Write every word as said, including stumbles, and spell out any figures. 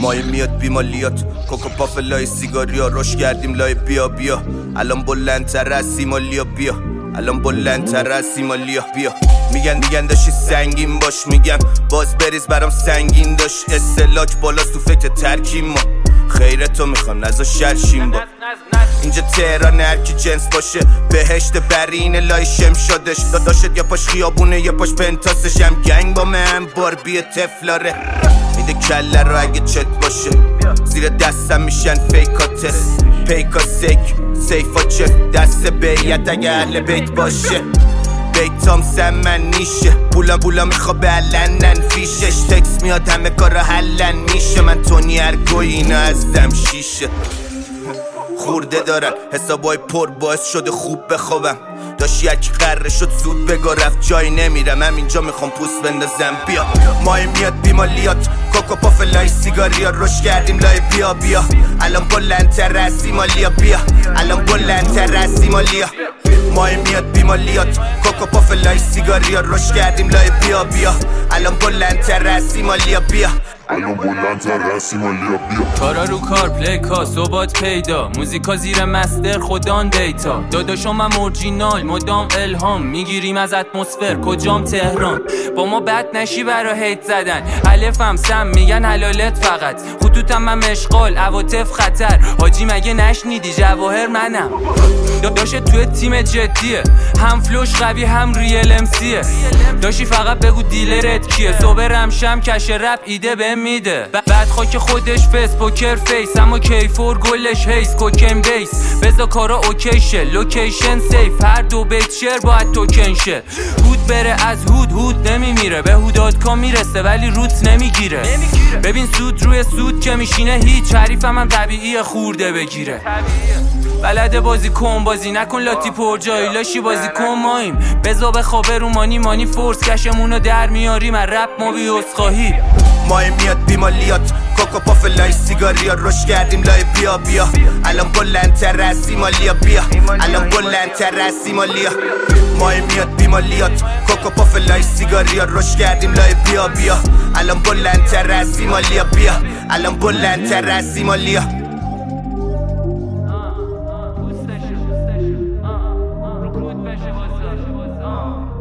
مای میاد بیمالیات کوکو پاف لای سیگاریا روش کردیم لای بیا بیا الان بلندتر از سیمالیا بیا الان بلندتر از سیمالیا بیا میگن میگن داشتی سنگین باش میگم باز بریز برام سنگین داشت استلاک بالاست تو فکر ترکیم ما خیرتو میخوام نزا شرشیم با اینجا تهران هرکی جنس باشه بهشت برین لای شم شدش داشت یا پاش خیابونه یا پاش پنتاسش هم گنگ با من باربی تفلاره میده کله رو اگه چت باشه زیر دستم میشن فیکات پیکا سیک سیفا چف دست بیت اگه اهل بیت باشه بیتام سم من نیشه بولا بولا میخوا بلنن فیشش تکس میاد همه کارا حلن میشه من تونی ارگوی اینا از دم شیشه خورده دارن حسابای پر باعث شده خوب بخوابم داشت یکی قره شد زود بگو رفت جایی نمیرم هم اینجا میخوام پوست بندازم بیا مای میاد بیمالیات کوکو پاف لای سیگاریا روش کردیم لای بیا بیا الان بلندتر از سیمالیا بیا الان بلندتر از سیمالیا مای میاد بیمالیات کوکو پاف لای سیگاریا روش کردیم لای بیا بیا الان بلندتر از سیمالیا بیا الان بلندتر از سیمالیا بیا کارا رو کار پلی کا ثبات پیدا موزیکا زیر مستر خودان دیتا داداشم هم اورجینال مدام الهام میگیریم از اتمسفر کجام تهران با ما بد نشی برا هیت زدن الفم سم میگن حلالت فقط خطوطم من مشغال عواطف خطر حاجی مگه نشنیدی جواهر منم داشت توی تیم جدیه هم فلوش قوی هم ریل امسیه داشتی فقط بگو دیلرت کیه صبرم شم کش رپ ایده به میده بعد خاک خودش فیس پوکر فیس اما کیفور گلش هیس کوکن بیس بزا کارا اوکی شه لوکیشن سیف هر دو بیت شیر باید توکن شه هود بره از هود هود نمیمیره به هودات کام میرسه ولی روت نمیگیره ببین سود روی سود که میشینه هیچ حریفم هم طبیعیه خورده بگیره بلده بازی کن بازی نکن لاتی پر جایی لاشی بازی کن ماییم بزا به خوابه رو مانی مانی فورس کشمونو در میاریم از رپ ما بی اسخاهی مای میاد بیمالیات کوکو پاف لای سیگاریا روش کردیم لای بیا بیا الان بلندتر از سیمالیا بیا الان بلندتر از سیمالیا مای میاد بیمالیات کوکو پاف لای سیگاریا روش کردیم لای بیا بیا الان بلندتر از سیمالیا بیا الان بلندتر از سیمالیا رکود بشه واسه